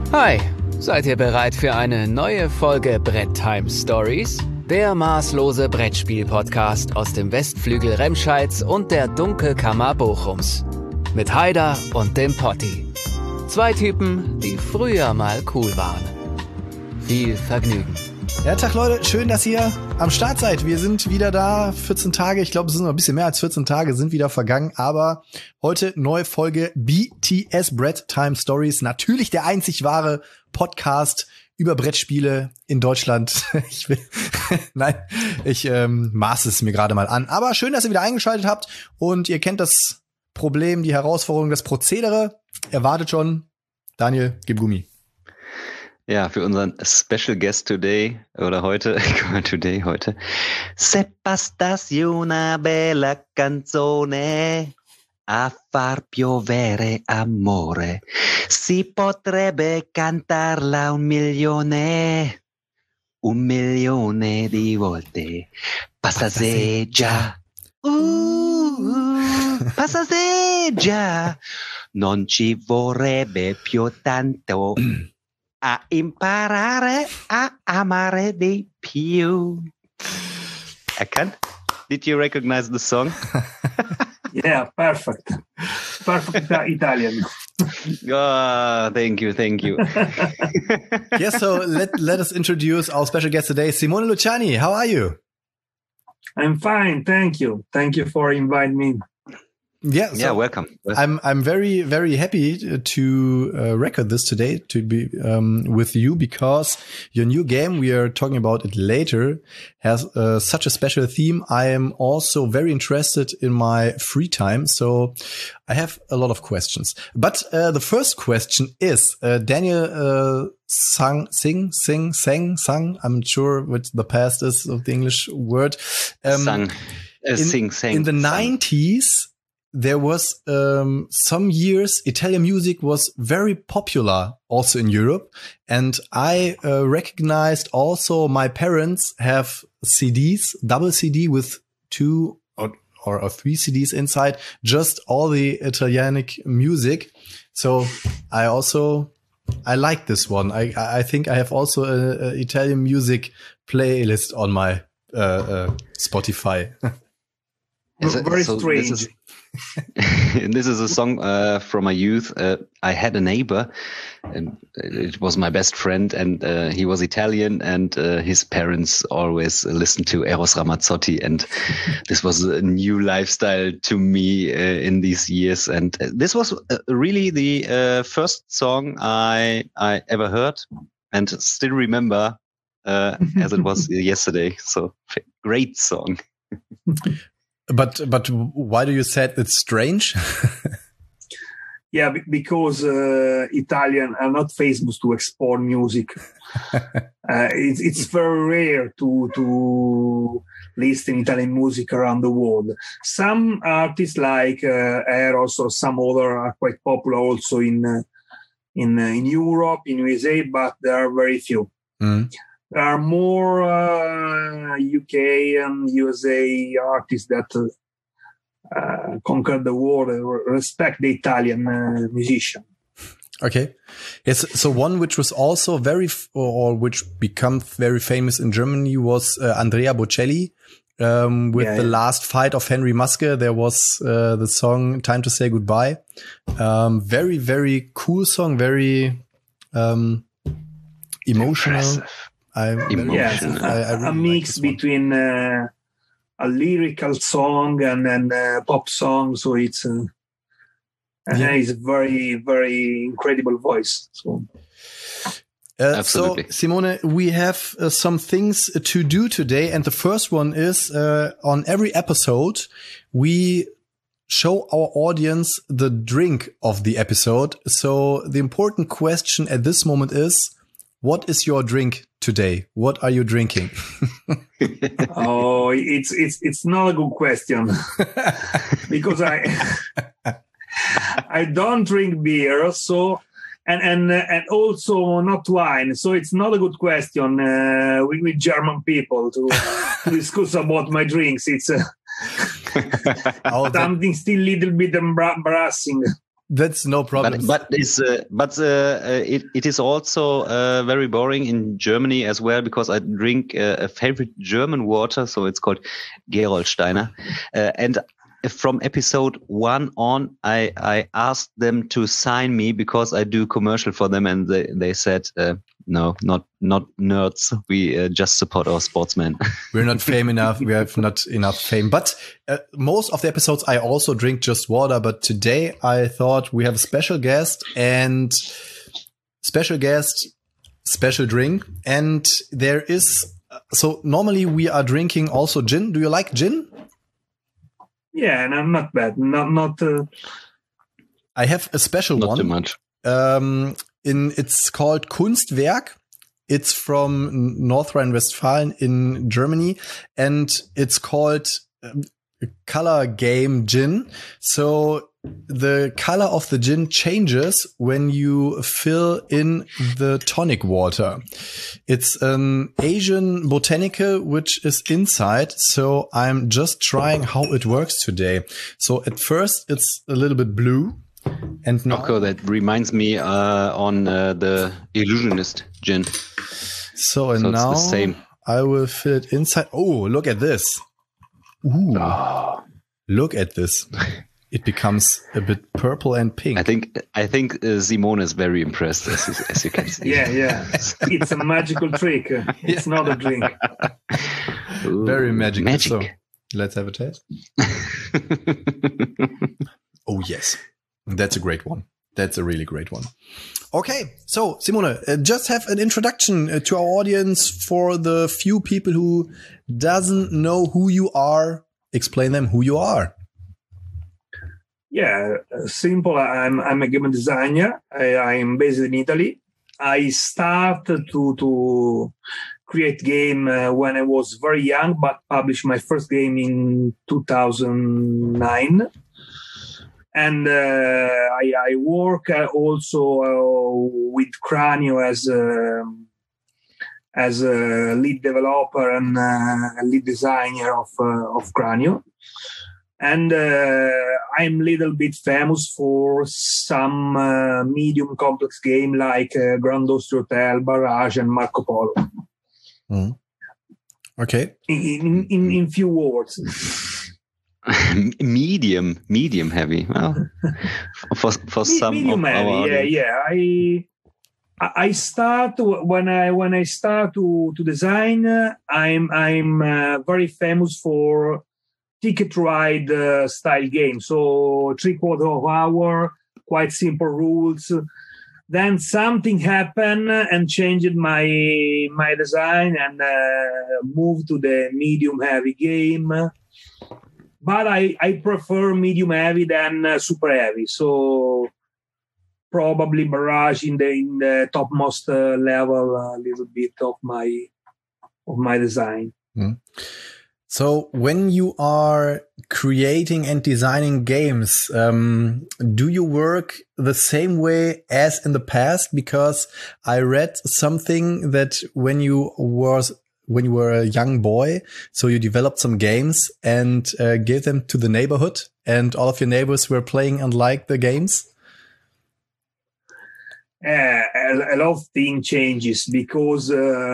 Hi, seid ihr bereit für eine neue Folge Brett Time Stories? Der maßlose Brettspiel-Podcast aus dem Westflügel Remscheids und der Dunkelkammer Bochums. Mit Haider und dem Potti. Zwei Typen, die früher mal cool waren. Viel Vergnügen. Ja, Tag Leute, schön, dass ihr am Start seid. Wir sind wieder da, 14 Tage, ich glaube, es sind noch ein bisschen mehr als 14 Tage, sind wieder vergangen, aber heute neue Folge BTS Brett Time Stories. Natürlich der einzig wahre Podcast über Brettspiele in Deutschland. Ich maße es mir gerade mal an. Aber schön, dass ihr wieder eingeschaltet habt und ihr kennt das Problem, die Herausforderung, das Prozedere. Erwartet schon. Daniel, gib Gummi. Ja, für unseren Special Guest today oder heute. Se bastassi una bella canzone a far piovere amore, si potrebbe cantarla 1.000.000 di volte. Passeggia, passeggia, non ci vorrebbe più tanto a imparare a amare di più. Erkannt? Did you recognize the song? Yeah, perfect. Perfect Italian. Oh, thank you. Yes, so let us introduce our special guest today, Simone Luciani. How are you? I'm fine, thank you. Thank you for inviting me. Yeah, welcome. I'm very, very happy to record this today, to be with you, because your new game, we are talking about it later, has such a special theme. I am also very interested in my free time, so I have a lot of questions. But the first question is, Daniel sang. I'm not sure what the past is of the English word. Sang. In the 90s, there was some years Italian music was very popular also in Europe, and I recognized also my parents have CDs, double CD with 2 or 3 CDs inside, just all the Italianic music. So I like this one. I think I have also a Italian music playlist on my Spotify. Very strange. This is a song from my youth. I had a neighbor, and it was my best friend, and he was Italian, and his parents always listened to Eros Ramazzotti, and this was a new lifestyle to me in these years. And this was really the first song I ever heard, and still remember as it was yesterday. So great song. But why do you say it's strange? Yeah, because Italian are not famous to export music. It's very rare to listen Italian music around the world. Some artists like Eros or some other are quite popular also in Europe, in USA, but there are very few. Mm. There are more UK and USA artists that conquer the world, respect the Italian musician. Okay. Yes. So one which was also which became very famous in Germany was Andrea Bocelli. The Last Fight of Henry Maske, there was the song Time to Say Goodbye. Very, very cool song, very emotional. A mix between a lyrical song and a pop song, so it's a very, very incredible voice. So. Absolutely. So, Simone, we have some things to do today, and the first one is on every episode we show our audience the drink of the episode. So the important question at this moment is, what is your drink today? What are you drinking? Oh, it's not a good question because I don't drink beer, so and also not wine. So it's not a good question with German people to discuss about my drinks. It's something still a little bit embarrassing. That's no problem. But it is also very boring in Germany as well, because I drink a favorite German water, so it's called Gerolsteiner, and from episode 1 on, I asked them to sign me because I do commercial for them, and they said, no, not nerds. We just support our sportsmen. We're not famous enough. We have not enough fame. But most of the episodes, I also drink just water. But today, I thought we have a special guest, and special drink. And there is, so normally we are drinking also gin. Do you like gin? Yeah, no, not bad. Not. I have a special not one. Too much. It's called Kunstwerk. It's from North Rhine-Westphalia in Germany, and it's called color game gin. So the color of the gin changes when you fill in the tonic water. It's an Asian botanical which is inside. So I'm just trying how it works today. So at first it's a little bit blue. And now, okay, that reminds me on the Illusionist gin. So now it's the same. I will fill it inside. Oh, look at this. Ooh. Oh. Look at this. It becomes a bit purple and pink. I think Simone is very impressed, as you can see. Yeah. It's a magical trick. It's not a drink. Ooh, very magical. Magic. So let's have a taste. Oh, yes. That's a great one. That's a really great one. Okay. So, Simone, just have an introduction to our audience for the few people who doesn't know who you are. Explain them who you are. Yeah, simple. I'm a game designer. I'm based in Italy. I started to create game when I was very young, but published my first game in 2009. And I work also with Cranio as a lead developer and a lead designer of Cranio. And I'm a little bit famous for some medium complex game like Grand Austria Hotel, Barrage, and Marco Polo. Mm. Okay. In few words. medium heavy. Well, for some medium of heavy. our Yeah. I start when I start to design. I'm very famous for ticket ride style game. So 3/4 of hour, quite simple rules. Then something happened and changed my design and moved to the medium heavy game. But I prefer medium heavy than super heavy. So probably Barrage in the topmost level, a little bit of my design. Mm. So when you are creating and designing games, do you work the same way as in the past? Because I read something that when you were a young boy, so you developed some games and gave them to the neighborhood, and all of your neighbors were playing and liked the games. A lot of things changes because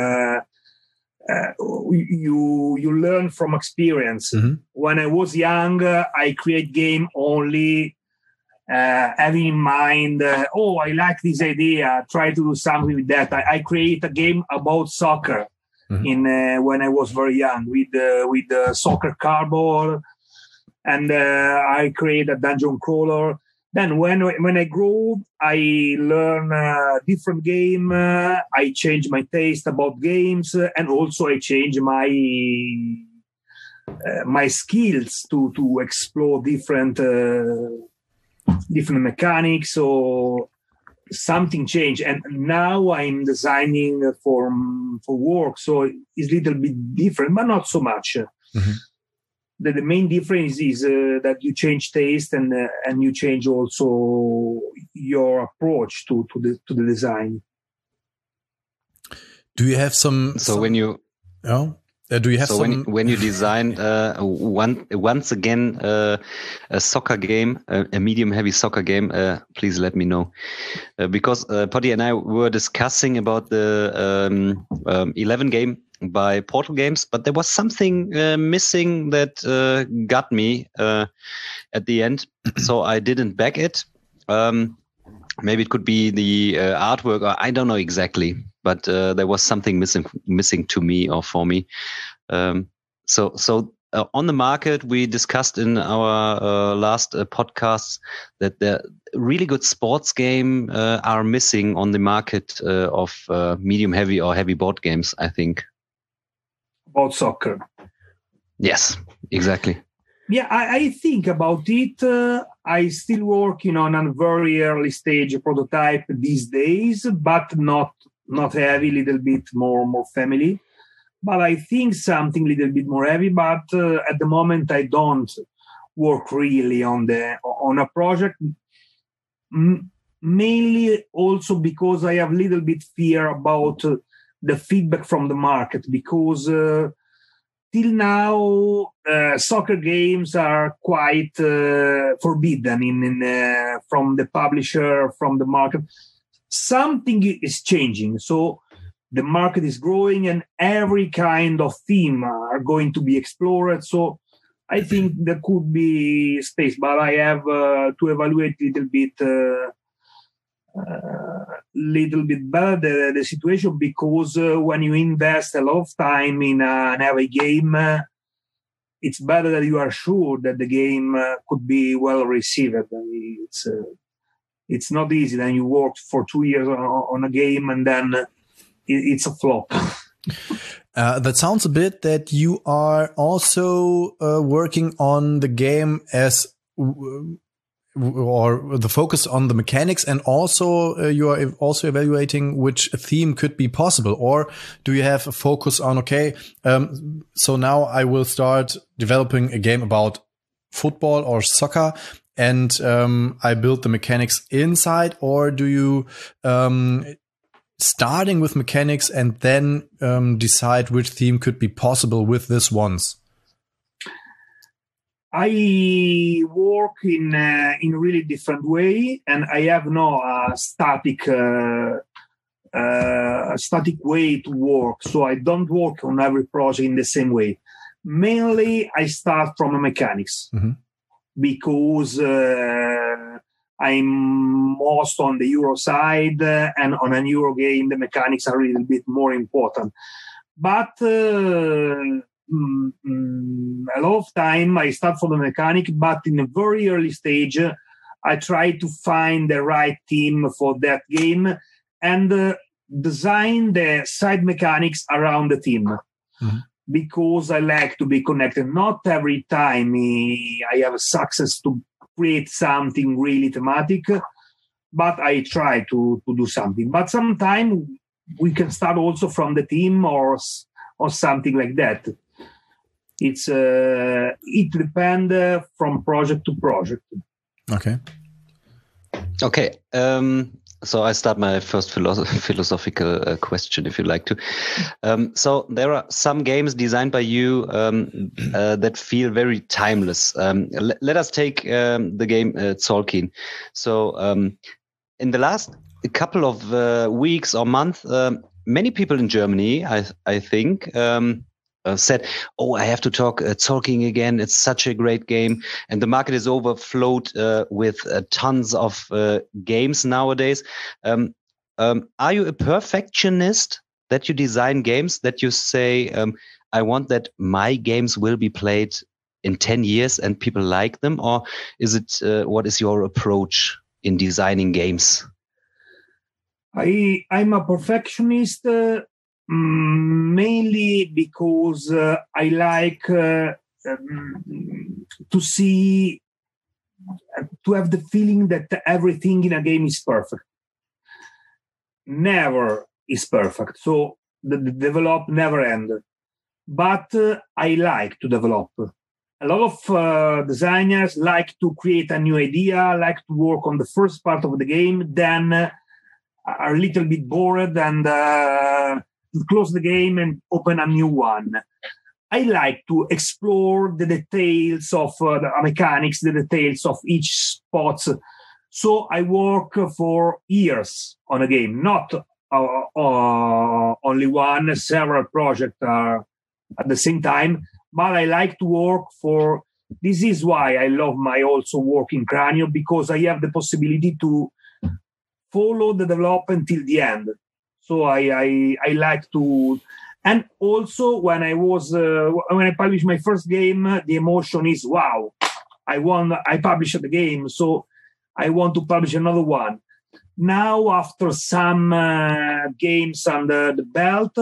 you learn from experience. Mm-hmm. When I was young, I create game only having in mind, I like this idea, try to do something with that. I create a game about soccer. Mm-hmm. When I was very young with the soccer cardboard, and I create a dungeon crawler. Then when I grow, I learn a different game. I change my taste about games, and also I change my skills to explore different mechanics. So something changed, and now I'm designing for work, so it's a little bit different, but not so much. Mm-hmm. The main difference is that you change taste and you change also your approach to the design. Do you have some? So when you Do you have so when you design once again a soccer game, a medium-heavy soccer game, please let me know, because Poddy and I were discussing about the 11 game by Portal Games, but there was something missing that got me at the end, so I didn't back it. Maybe it could be the artwork, or I don't know exactly, but there was something missing to me or for me. So on the market, we discussed in our last podcasts that the really good sports game are missing on the market of medium heavy or heavy board games, I think. About soccer. Yes, exactly. Yeah, I think about it. I still working on a very early stage prototype these days, but not heavy, little bit more family. But I think something little bit more heavy. But at the moment, I don't work really on a project. Mainly also because I have little bit fear about the feedback from the market, because till now soccer games are quite forbidden from the publisher, from the market. Something is changing, so the market is growing and every kind of theme are going to be explored. So I think there could be space, but I have to evaluate a little bit better the situation, because when you invest a lot of time in an heavy game, it's better that you are sure that the game could be well received. It's not easy. Then you worked for 2 years on a game and then it's a flop. That sounds a bit that you are also working on the game as or the focus on the mechanics, and also you are also evaluating which theme could be possible. Or do you have a focus on, okay, so now I will start developing a game about football or soccer, and I build the mechanics inside? Or do you starting with mechanics and then decide which theme could be possible with this ones? I work in a really different way, and I have no static way to work. So I don't work on every project in the same way. Mainly, I start from mechanics, because I'm most on the Euro side, and on a Euro game, the mechanics are a little bit more important. But a lot of time I start from the mechanic, but in a very early stage, I try to find the right team for that game and design the side mechanics around the team. Because I like to be connected. Not every time I have success to create something really thematic, but I try to do something. But sometimes we can start also from the team or something like that. It depends from project to project. Okay. So I start my first philosophical question, if you like to. So there are some games designed by you that feel very timeless. Let us take the game Tzolk'in. So in the last couple of weeks or months, many people in Germany, I think, said, "Oh, I have to talk Tzolk'in again. It's such a great game." And the market is overflowed with tons of games nowadays. Are you a perfectionist that you design games that you say, I want that my games will be played in 10 years and people like them? Or is it, what is your approach in designing games? I'm a perfectionist. Mainly because I like to have the feeling that everything in a game is perfect. Never is perfect. So the develop never end. But I like to develop. A lot of designers like to create a new idea, like to work on the first part of the game, then are a little bit bored and close the game and open a new one. I like to explore the details of the mechanics, the details of each spot. So I work for years on a game, not only one, several projects at the same time, but I like to work for. This is why I love my also work in Cranio, because I have the possibility to follow the development till the end. So I like to, and also when I published my first game, the emotion is wow, I published the game, so I want to publish another one. Now after some games under the belt,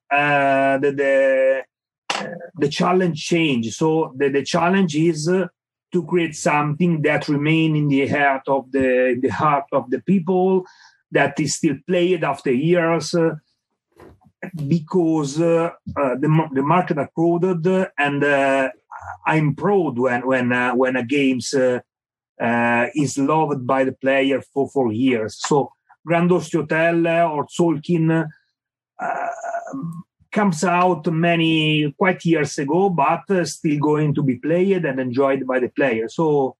the challenge changed. So the challenge is to create something that remain in the heart of the people, that is still played after years, because the market are crowded, and I'm proud when a games is loved by the player for years. So Grand Austria Hotel or Tzolk'in comes out quite years ago, but still going to be played and enjoyed by the player. So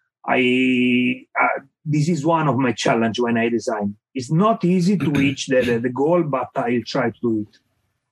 this is one of my challenge when I design. It's not easy to reach the goal, but I'll try to do it.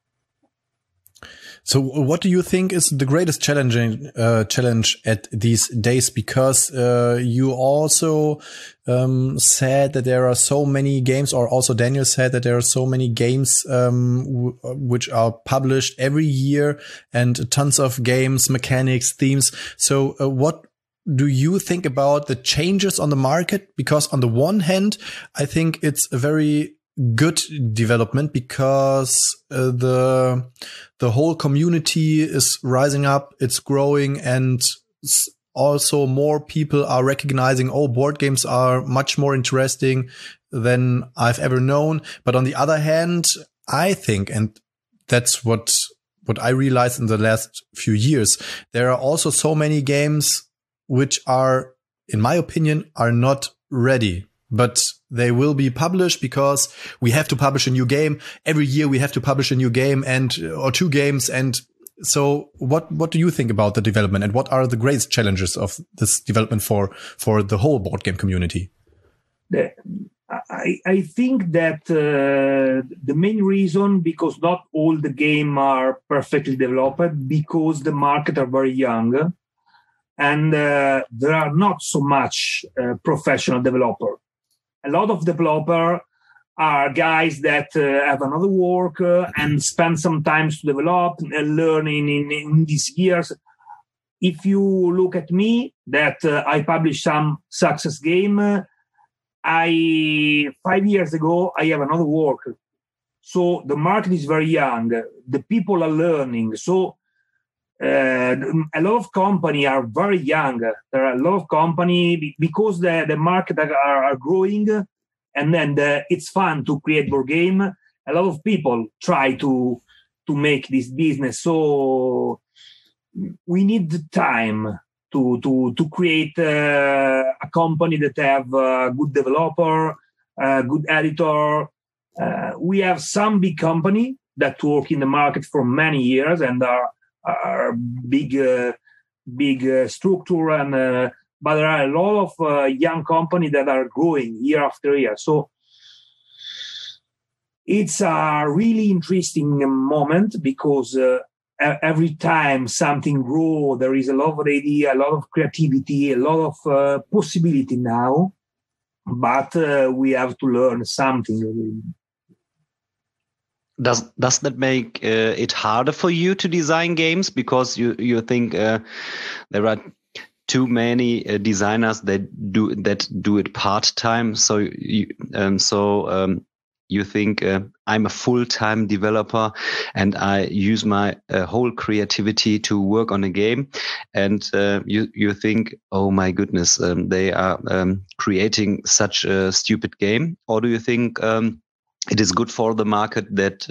So what do you think is the greatest challenge at these days? Because you also said that there are so many games, or also Daniel said that there are so many games which are published every year, and tons of games, mechanics, themes. So what do you think about the changes on the market? Because on the one hand, I think it's a very good development, because the whole community is rising up, it's growing, and also more people are recognizing, oh, board games are much more interesting than I've ever known. But on the other hand, I think, and that's what I realized in the last few years, there are also so many games which are, in my opinion, are not ready. But they will be published because we have to publish a new game. Every year we have to publish a new game or two games. And so what do you think about the development, and what are the greatest challenges of this development for the whole board game community? I think that the main reason, because not all the games are perfectly developed, because the market are very young, and there are not so much professional developer. A lot of developers are guys that have another work and spend some time to develop and learn in these years. If you look at me, that I published some success game, 5 years ago, I have another work. So the market is very young. The people are learning. So a lot of companies are very young. There are a lot of companies because the market are growing, and then it's fun to create board game. A lot of people try to make this business. So we need the time to create a company that have a good developer, a good editor. We have some big company that work in the market for many years and are big structure, and but there are a lot of young companies that are growing year after year. So it's a really interesting moment, because every time something grows, there is a lot of idea, a lot of creativity, a lot of possibility now, but we have to learn something. Does that make it harder for you to design games, because you think there are too many designers that do it part-time? So you think I'm a full-time developer and I use my whole creativity to work on a game, and you think, oh my goodness, they are creating such a stupid game? Or do you think it is good for the market that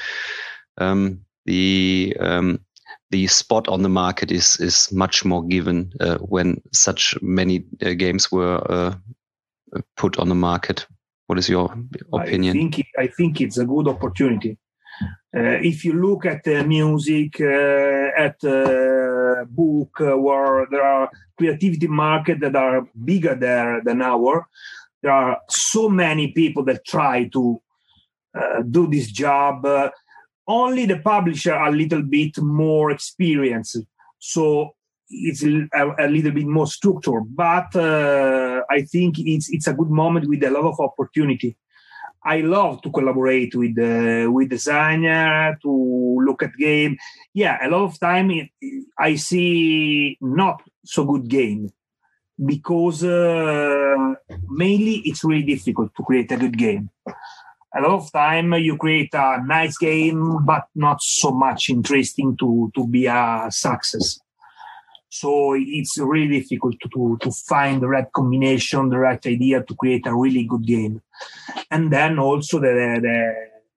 the spot on the market is much more given when such many games were put on the market? What is your opinion? I think it's a good opportunity. If you look at music, at book where there are creativity market that are bigger there than our. There are so many people that try to do this job. Only the publisher are a little bit more experienced, so it's a little bit more structured. But I think it's a good moment with a lot of opportunity. I love to collaborate with designer, to look at game. Yeah, a lot of time I see not so good game because mainly it's really difficult to create a good game. A lot of time you create a nice game, but not so much interesting to be a success. So it's really difficult to find the right combination, the right idea to create a really good game. And then also the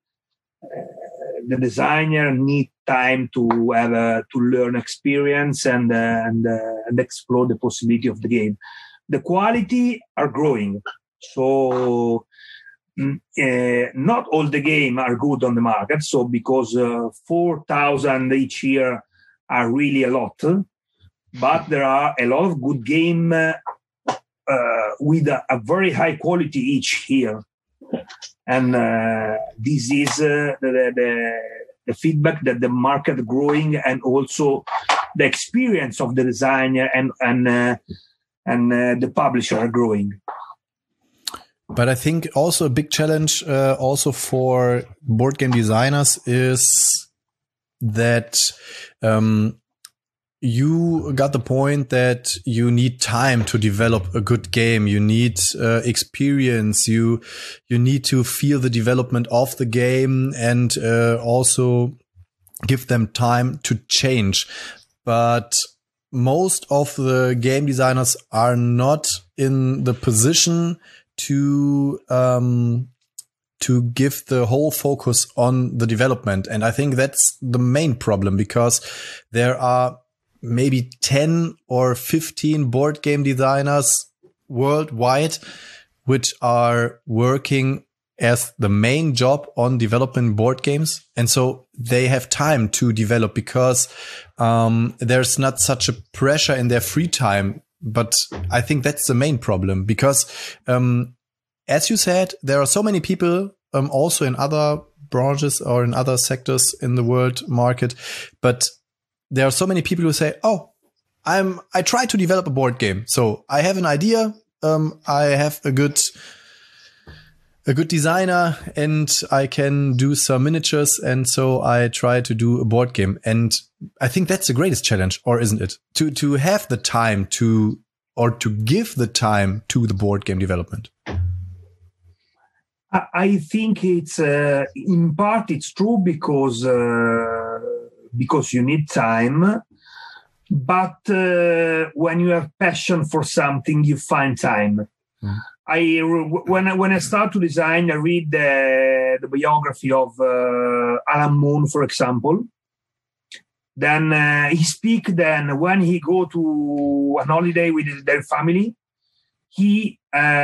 designer need time to have to learn experience and explore the possibility of the game. The quality are growing, so not all the game are good on the market. So because 4,000 each year are really a lot. But there are a lot of good game with a very high quality each year. And this is the feedback that the market growing and also the experience of the designer and the publisher are growing. But I think also a big challenge also for board game designers is that you got the point that you need time to develop a good game. You need experience. You need to feel the development of the game and also give them time to change. But most of the game designers are not in the position to give the whole focus on the development. And I think that's the main problem, because there are maybe 10 or 15 board game designers worldwide which are working as the main job on developing board games. And so they have time to develop because there's not such a pressure in their free time. But I think that's the main problem, because as you said, there are so many people also in other branches or in other sectors in the world market, but there are so many people who say, "Oh, I try to develop a board game. So I have an idea. I have a good designer, and I can do some miniatures. And so I try to do a board game." And I think that's the greatest challenge, or isn't it? To have the time to give the time to the board game development. I think it's in part it's true because you need time, but when you have passion for something, you find time. When I start to design, I read the biography of Alan Moon, for example. Then he speak. Then when he go to an holiday with their family, he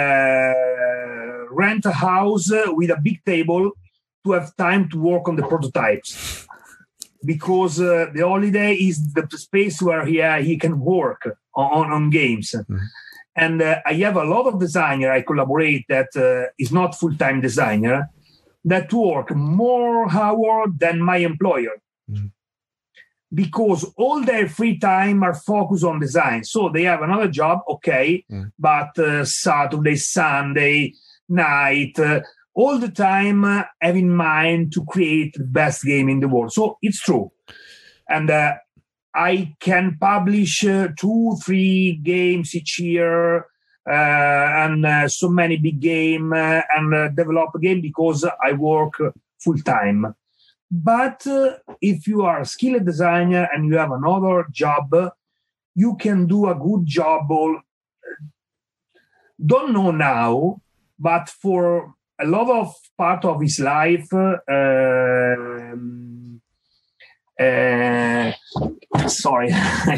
rent a house with a big table to have time to work on the prototypes. Because the holiday is the space where he can work on games. Mm-hmm. And I have a lot of designer I collaborate that is not full-time designer that work more hours than my employer. Mm-hmm. Because all their free time are focused on design. So they have another job, okay, but Saturday, Sunday, night, all the time have in mind to create the best game in the world. So it's true. And I can publish 2-3 games each year and so many big games and develop a game because I work full time. But if you are a skilled designer and you have another job, you can do a good job. Don't know now, but for a lot of part of his life, sorry,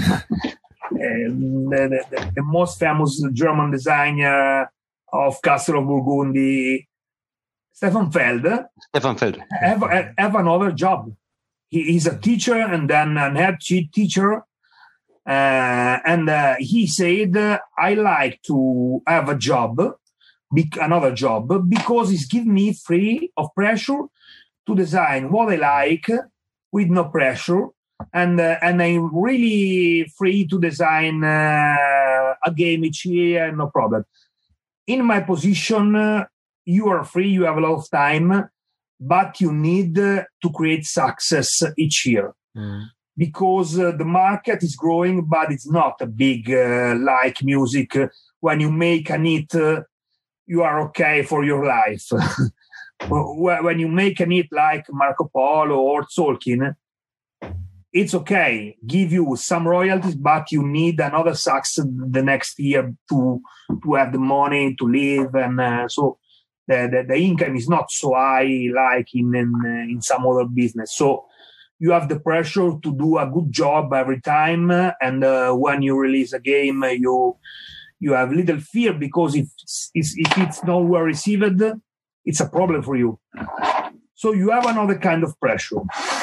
the most famous German designer of Castle of Burgundy, Stefan Feld. Stefan Feld Have another job. He's a teacher and then an head teacher. And he said, I like to have a job, another job, because it's given me free of pressure to design what I like with no pressure. And I'm really free to design a game each year, no problem. In my position, you are free, you have a lot of time, but you need to create success each year. Because the market is growing, but it's not a big like music. When you make a hit, you are okay for your life. When you make a hit like Marco Polo or Tolkien, it's okay, give you some royalties, but you need another success the next year to have the money to live, and so the income is not so high like in some other business. So you have the pressure to do a good job every time, and when you release a game, you have little fear, because if it's not well received, it's a problem for you. So you have another kind of pressure.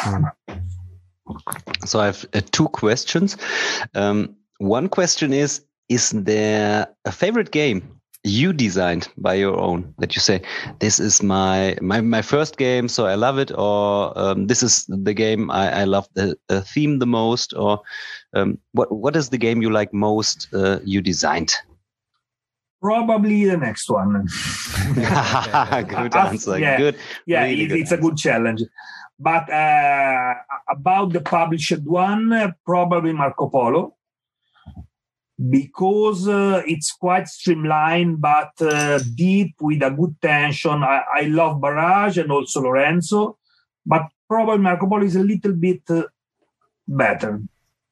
So I have two questions. One question is there a favorite game you designed by your own that you say, this is my first game, so I love it, or this is the game I love the theme the most, or what is the game you like most you designed? Probably the next one. Good answer. Yeah, good. Yeah, really it's a good challenge. But about the published one, probably Marco Polo, because it's quite streamlined but deep with a good tension. I love Barrage and also Lorenzo, but probably Marco Polo is a little bit better.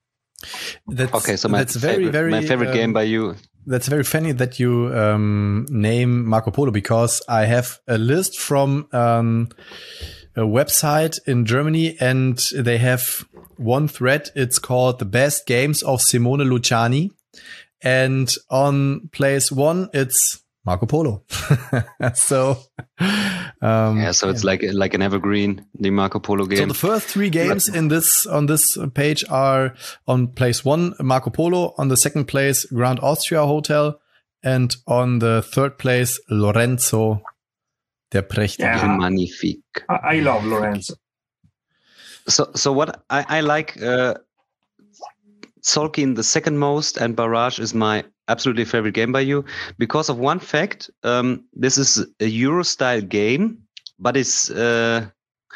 My favorite game by you. That's very funny that you name Marco Polo, because I have a list from a website in Germany, and they have one thread. It's called The Best Games of Simone Luciani. And on place 1, it's Marco Polo. So it's like an evergreen, the Marco Polo game. So the first 3 games on this page are on place 1, Marco Polo, on the second place, Grand Austria Hotel, and on the third place, Lorenzo, der Prächtige. Yeah. Magnifique. I love Lorenzo. So what I like, Tolkien the second most, and Barrage is my absolutely favorite game by you, because of one fact. This is a Euro style game, but it's very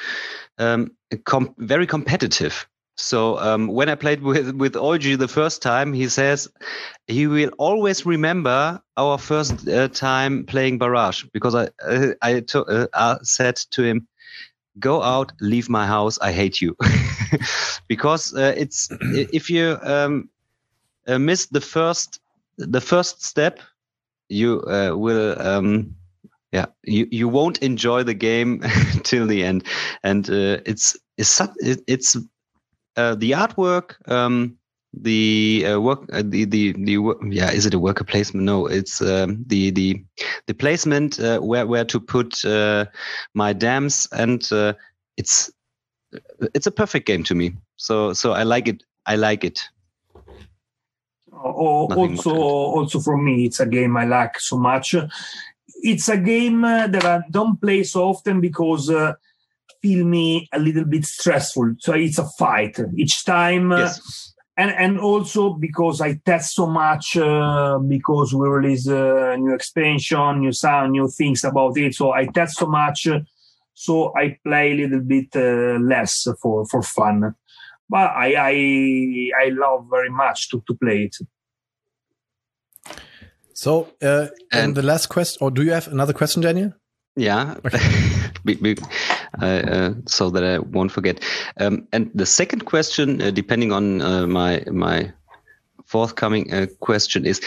competitive. So when I played with Olgi the first time, he says he will always remember our first time playing Barrage, because I said to him, go out, leave my house, I hate you. Because it's if you miss the first step, you will you won't enjoy the game till the end. And it's the artwork, the work, is it a worker placement? No, it's the placement where to put my dams, and it's a perfect game to me. So I like it. Also for me, it's a game I like so much. It's a game that I don't play so often because feel me a little bit stressful. So it's a fight each time. Yes. And also because I test so much, because we release a new expansion, new sound, new things about it. So I test so much, so I play a little bit less for fun. But I love very much to play it. So, and the last question, or do you have another question, Daniel? Yeah. Okay. So that I won't forget. And the second question, depending on my forthcoming question, is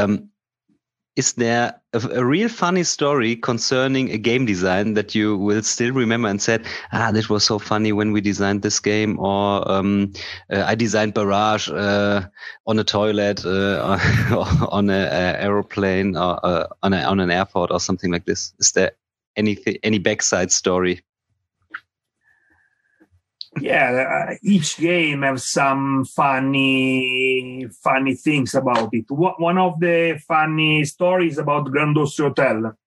there a real funny story concerning a game design that you will still remember and said, this was so funny when we designed this game, or I designed Barrage on a toilet, or on an aeroplane, or on an airport, or something like this? Is there any backside story? Each game has some funny things about it. One of the funny stories about Grand Austria Hotel.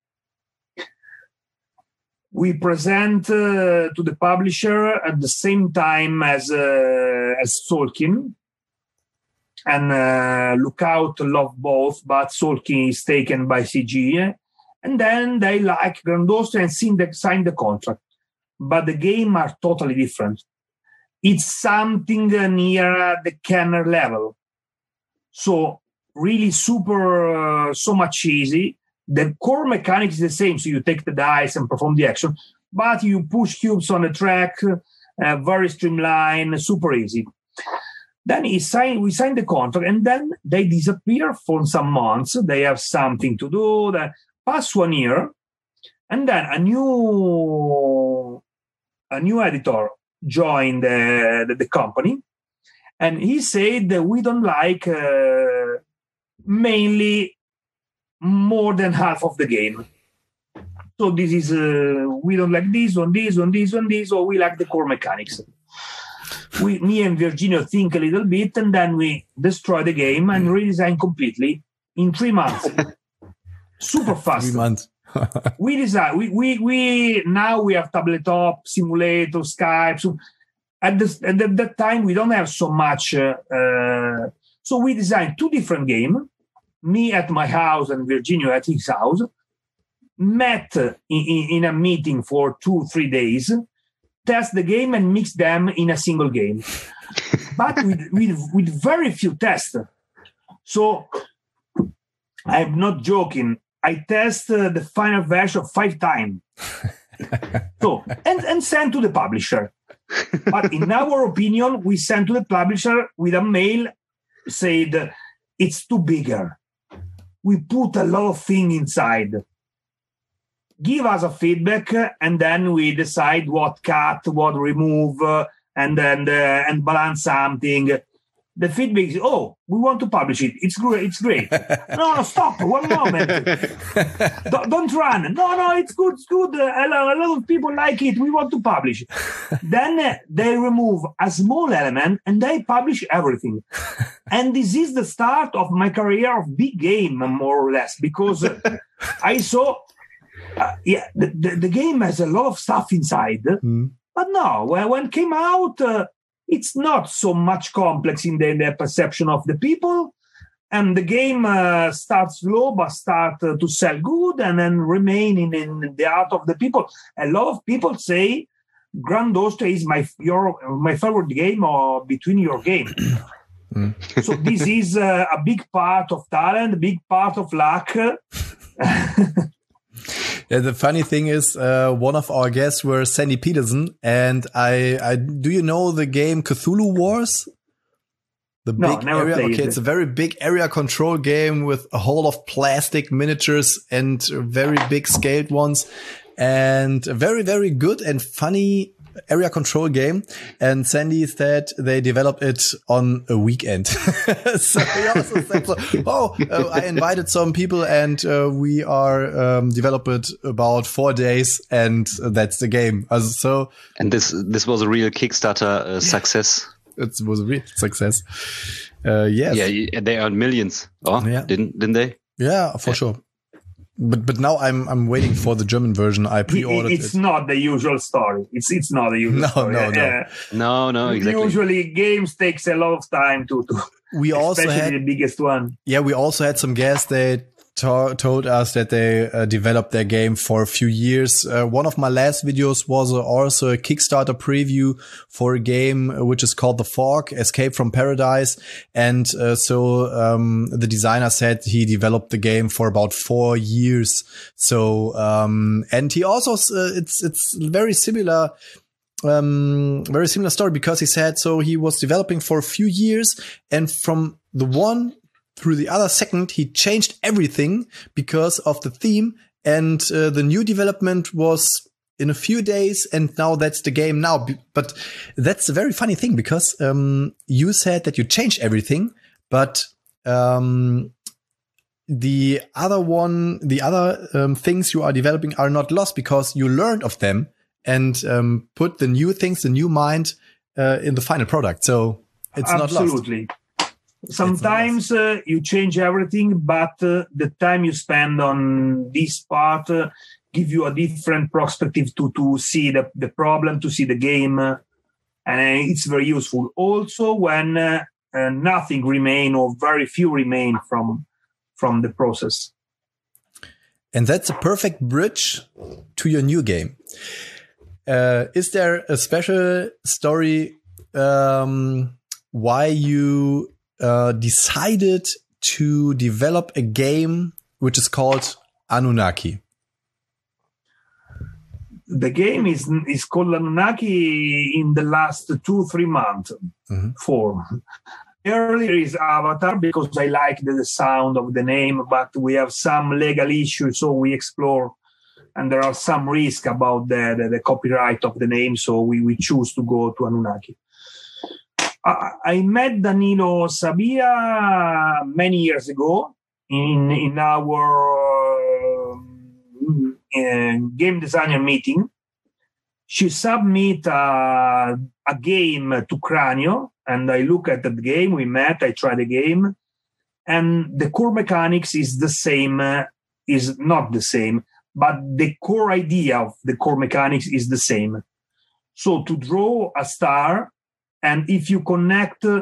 We present to the publisher at the same time as Tolkien, and Lookout love both, but Tolkien is taken by CG, and then they like Grand Austria and sign the contract. But the game are totally different. It's something near the Kenner level. So really super, so much easy. The core mechanics is the same. So you take the dice and perform the action, but you push cubes on the track, very streamlined, super easy. Then we sign the contract, and then they disappear for some months. They have something to do. Then pass 1 year, and then a new editor joined the company, and he said that we don't like mainly more than half of the game. So this is we don't like this, or we like the core mechanics. Me and Virginio think a little bit, and then we destroy the game and redesign completely in 3 months. Super fast. 3 months. We design. We now we have tabletop, simulator, Skype. So at that time we don't have so much. So we designed 2 different games. Me at my house and Virginio at his house. Met in a meeting for 2-3 days. Test the game and mix them in a single game, but with very few tests. So I'm not joking. I test the final version 5 times. So and send to the publisher. But in our opinion, we sent to the publisher with a mail said it's too bigger. We put a lot of things inside. Give us a feedback, and then we decide what cut, what remove, and balance something. The feedback is, we want to publish it. It's great. It's great. No, stop. 1 moment. Don't run. No, it's good. It's good. A lot of people like it. We want to publish it. Then they remove a small element and they publish everything. And this is the start of my career of big game, more or less, because I saw. The game has a lot of stuff inside, but no, when it came out, it's not so much complex in the perception of the people, and the game starts slow but start to sell good and then remain in the heart of the people. A lot of people say Grand Austria is my favorite game or between your game. So this is a big part of talent, a big part of luck. Yeah, the funny thing is, one of our guests were Sandy Peterson, and I do you know the game Cthulhu Wars? Never played it. It's a very big area control game with a whole of plastic miniatures and very big scaled ones, and a very, very good and funny area control game. And Sandy said they developed it on a weekend. So he also said, I invited some people and we are developed it about 4 days, and that's the game. And this was a real Kickstarter success. It was a real success. Yes. Yeah, they earned millions. Oh, yeah. Didn't they? Yeah, for sure. But now I'm waiting for the German version. I pre-ordered it. It's not the usual story. It's not the usual story. No, exactly. Usually games takes a lot of time to we also especially had the biggest one. Yeah, we also had some guests. They told us that they developed their game for a few years. One of my last videos was also a Kickstarter preview for a game which is called The Fork, Escape from Paradise. And the designer said he developed the game for about 4 years. So, and he also, it's very similar. Very similar story, because he said, so he was developing for a few years, and from the one through the other second, he changed everything because of the theme, and the new development was in a few days, and now that's the game now. But that's a very funny thing, because you said that you changed everything, but the other things you are developing are not lost, because you learned of them and put the new things, the new mind in the final product. So it's not lost. Absolutely. Sometimes you change everything, but the time you spend on this part give you a different perspective to see the problem, to see the game, and it's very useful. Also, when nothing remain or very few remain from the process. And that's a perfect bridge to your new game. Is there a special story why you decided to develop a game which is called Anunnaki? The game is called Anunnaki in the last 2-3 months. Four. Earlier is Avatar because I like the sound of the name, but we have some legal issues, so we explore, and there are some risk about the copyright of the name, so we choose to go to Anunnaki. I met Danilo Sabia many years ago in our game designer meeting. She submit a game to Cranio, and I look at that game. We met. I tried the game, and the core mechanics is the same. Is not the same, but the core idea of the core mechanics is the same. So to draw a star, and if you connect the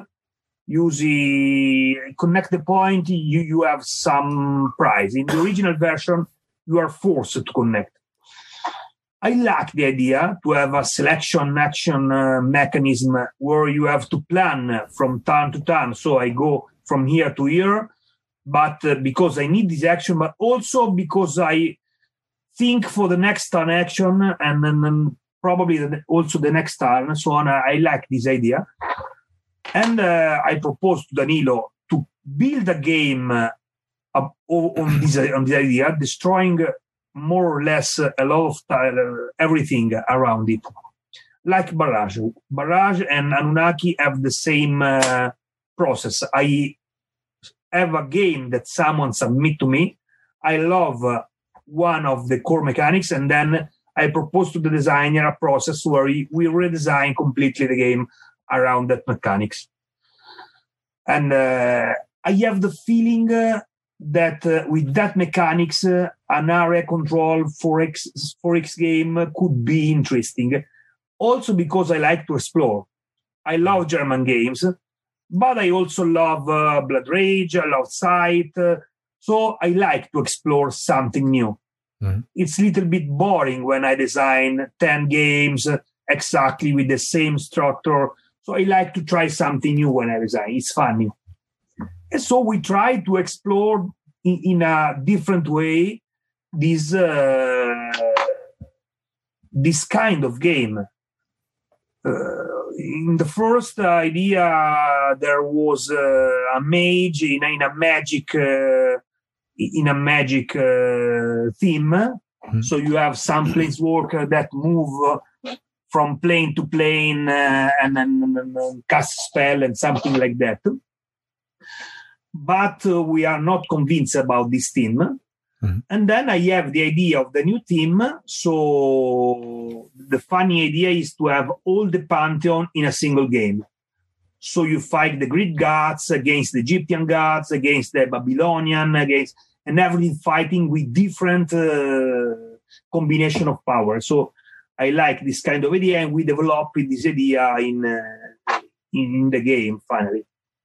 point, you have some prize. In the original version, you are forced to connect. I like the idea to have a selection action mechanism where you have to plan from turn to turn. So I go from here to here, but because I need this action, but also because I think for the next turn action and then probably also the next turn and so on. I like this idea. And I proposed to Danilo to build a game on this idea, destroying more or less a lot of everything around it. Like Barrage. Barrage and Anunnaki have the same process. I have a game that someone submit to me. I love one of the core mechanics, and then I propose to the designer a process where we redesign completely the game around that mechanics. And I have the feeling that with that mechanics, an area control 4X game could be interesting. Also because I like to explore. I love German games, but I also love Blood Rage, I love Sight. So I like to explore something new. Mm-hmm. It's a little bit boring when I design 10 games exactly with the same structure. So I like to try something new when I design. It's funny. And so we try to explore in a different way this kind of game. In the first idea, there was a mage in a magic theme. Mm-hmm. So you have some planeswalker that move from plane to plane and then cast spell and something like that. But we are not convinced about this theme. Mm-hmm. And then I have the idea of the new theme. So the funny idea is to have all the Pantheon in a single game. So you fight the Greek gods against the Egyptian gods, against the Babylonian, and everything fighting with different combination of power. So I like this kind of idea, and we developed this idea in the game finally.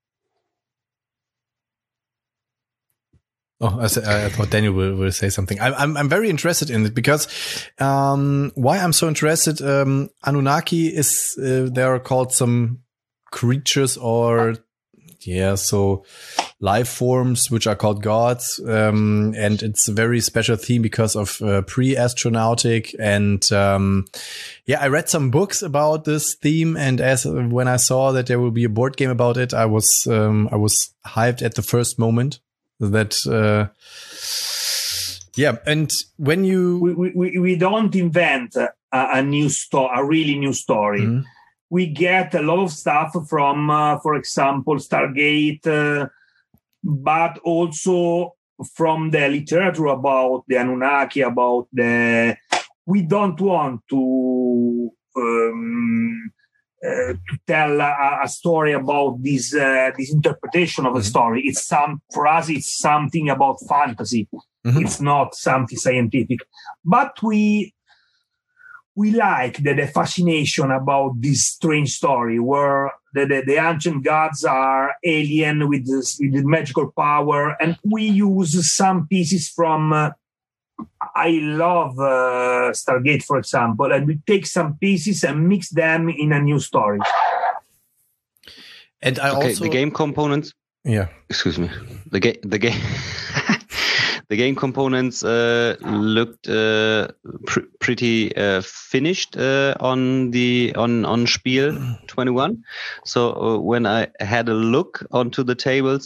Oh, I thought Daniel will say something. I'm very interested in it because why I'm so interested. Anunnaki is there are called some creatures or so life forms which are called gods, and it's a very special theme because of pre-astronautic and I read some books about this theme, and when I saw that there will be a board game about it, I was hyped at the first moment. That and when you we don't invent a new story, a really new story. Mm-hmm. We get a lot of stuff from, for example, Stargate, but also from the literature about the Anunnaki, we don't want to tell a story about this interpretation of a story. For us, it's something about fantasy. Mm-hmm. It's not something scientific, but we like the fascination about this strange story where the ancient gods are alien with magical power, and we use some pieces from. I love Stargate, for example, and we take some pieces and mix them in a new story. And also the game components. Yeah, excuse me. The game. The game components looked pretty finished on Spiel 21. So when I had a look onto the tables,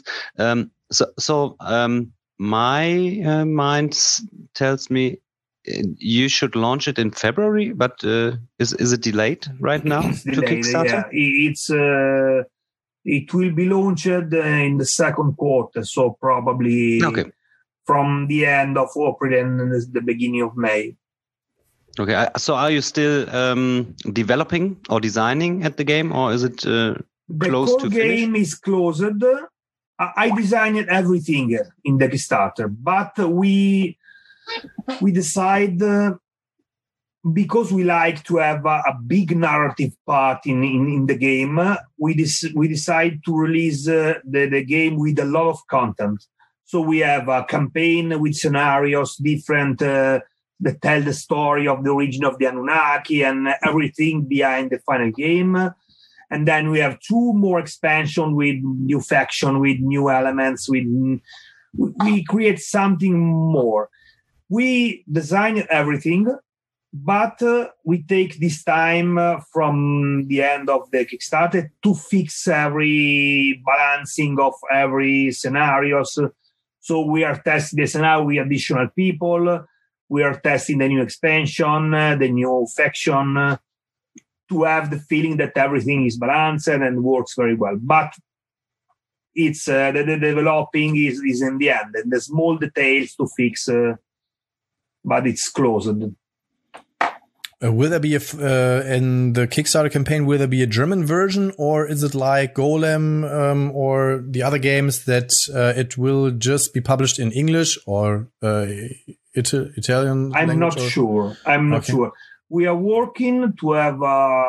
my mind tells me you should launch it in February, but is it delayed right now to Kickstarter? Yeah, it will be launched in the second quarter, so probably. Okay. From the end of April and the beginning of May. Okay, so are you still developing or designing at the game, or is it close to finish? The game is closed. I designed everything in the Kickstarter, but we decide because we like to have a big narrative part in the game. We decide to release the game with a lot of content. So we have a campaign with scenarios different that tell the story of the origin of the Anunnaki and everything behind the final game. And then we have 2 more expansions with new faction, with new elements. We create something more. We design everything, but we take this time from the end of the Kickstarter to fix every balancing of every scenarios. So we are testing the scenario with additional people. We are testing the new expansion, the new faction, to have the feeling that everything is balanced and works very well. But it's the developing is in the end, and the small details to fix, but it's closed. Will there be in the Kickstarter campaign? Will there be a German version, or is it like Golem or the other games that it will just be published in English or Italian? I'm not sure. I'm not sure. We are working to have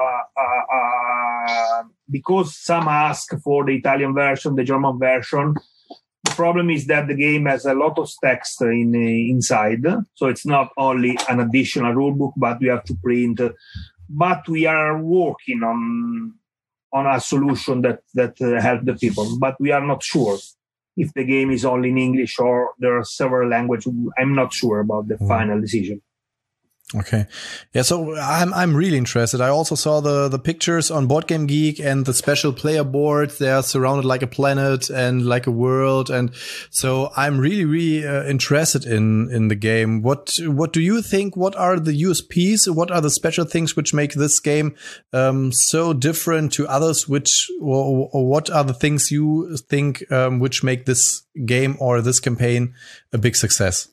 because some ask for the Italian version, the German version. The problem is that the game has a lot of text inside, so it's not only an additional rulebook, but we have to print. But we are working on a solution that help the people. But we are not sure if the game is only in English or there are several languages. I'm not sure about the final decision. Okay. Yeah, so I'm really interested. I also saw the pictures on Board Game Geek and the special player boards. They are surrounded like a planet and like a world. And so I'm really interested in the game. What do you think? What are the USPs? What are the special things which make this game so different to others? Or what are the things you think which make this game or this campaign a big success?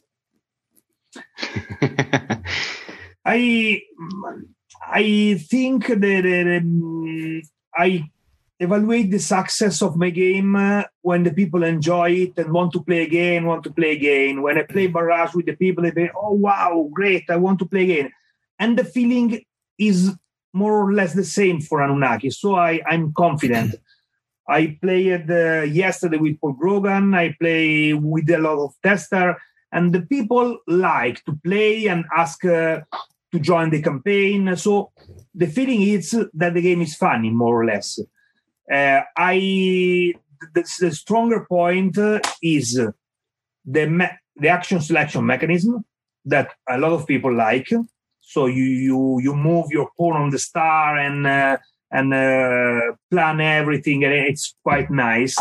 I think that I evaluate the success of my game when the people enjoy it and want to play again. When I play Barrage with the people, they say, "Oh wow, great! I want to play again," and the feeling is more or less the same for Anunnaki. So I'm confident. I played yesterday with Paul Grogan. I play with a lot of testers, and the people like to play and ask to join the campaign. So the feeling is that the game is funny, more or less. The stronger point is the action selection mechanism that a lot of people like. So you move your pawn on the star and plan everything, and it's quite nice.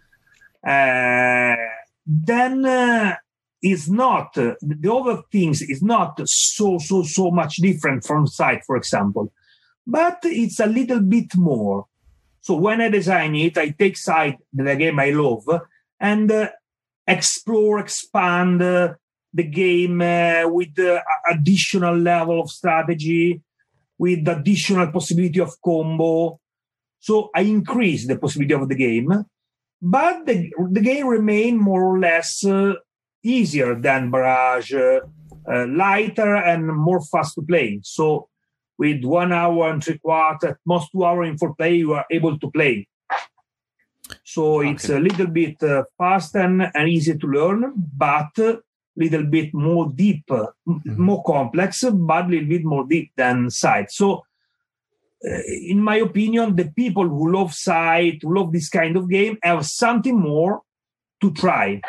Then is not the other things is not so much different from Sight, for example, but it's a little bit more. So when I design it, I take Sight, the game I love, and expand the game with additional level of strategy. with additional possibility of combo. So I increased the possibility of the game, but the game remained more or less easier than Barrage, lighter and more fast to play. So with 1 hour and 3/4, at most 2 hours in full play, you are able to play. So it's a little bit fast and easy to learn, but a little bit more deep, more complex, but a little bit more deep than Sight. So in my opinion, the people who love Sight, who love this kind of game, have something more to try.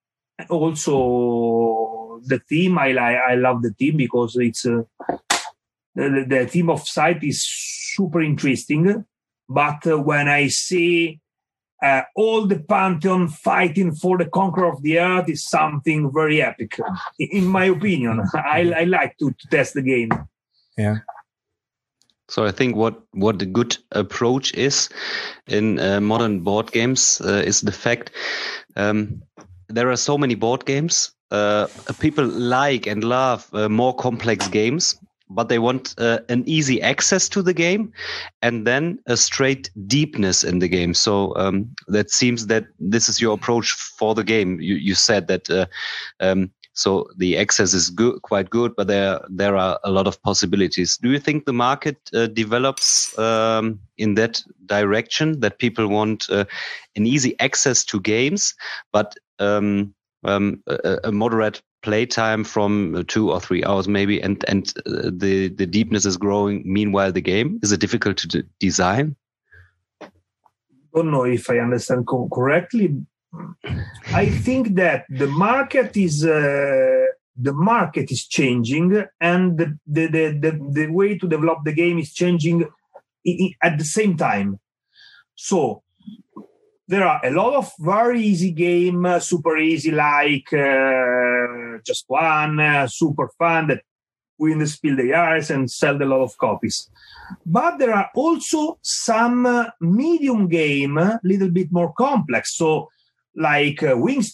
Also, the theme, I love the theme because it's the theme of Sight is super interesting. But when I see all the Pantheon fighting for the conqueror of the earth, is something very epic, in my opinion. I like to test the game. Yeah. So I think what the good approach is in modern board games is the fact there are so many board games. People like and love more complex games, but they want an easy access to the game and then a straight deepness in the game. So that seems that this is your approach for the game. You said that so the access is quite good, but there are a lot of possibilities. Do you think the market develops in that direction, that people want an easy access to games, but a moderate playtime from 2 or 3 hours maybe, and the deepness is growing meanwhile the game? Is it difficult to design? Don't know if I understand correctly. I think that the market is changing, and the way to develop the game is changing at the same time. So there are a lot of very easy game, super easy, like Just One, super fun, that win the Spiel des Jahres and sell a lot of copies. But there are also some medium game, a little bit more complex. So like Wings,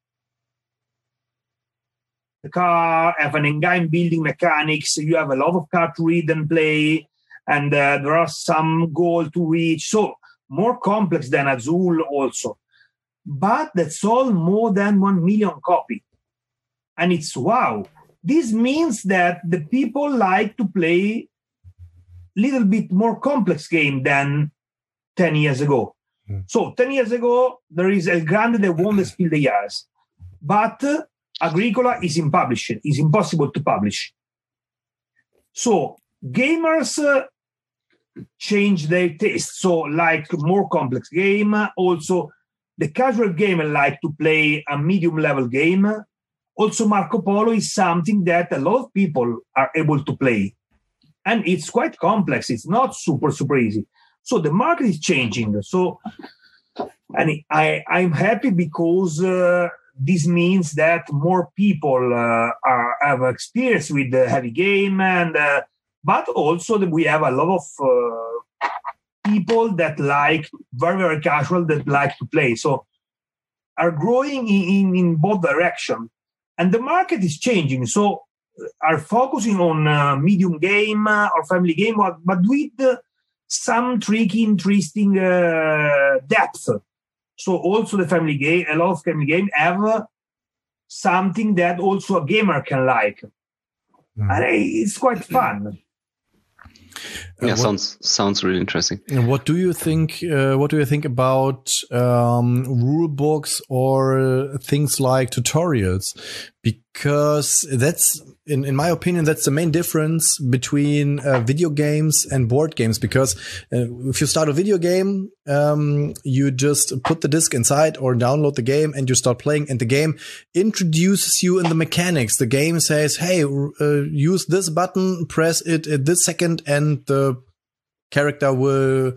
the car, have an engine building mechanics. You have a lot of card to read and play, and there are some goal to reach. So more complex than Azul also. But that's all more than 1 million copy. And it's wow. This means that the people like to play a little bit more complex game than 10 years ago. So 10 years ago, there is El Grande that won the Spiel des Jahres. But Agricola is in publishing. It's impossible to publish. So gamers change their taste. So like more complex game. Also, the casual gamer like to play a medium level game. Also, Marco Polo is something that a lot of people are able to play. And it's quite complex. It's not super easy. So the market is changing. So, and I'm happy because this means that more people have experience with the heavy game, and but also that we have a lot of people that like very casual, that like to play. So are growing in both directions, and the market is changing. So are focusing on medium game or family game, but with some tricky, interesting depth. So also the family game, a lot of family game have something that also a gamer can like. And it's quite fun. Yeah, sounds really interesting. And what do you think? What do you think about rule books or things like tutorials? Because that's, in my opinion, that's the main difference between video games and board games. Because if you start a video game, you just put the disc inside or download the game and you start playing, and the game introduces you in the mechanics. The game says, hey, use this button, press it at this second, and the character will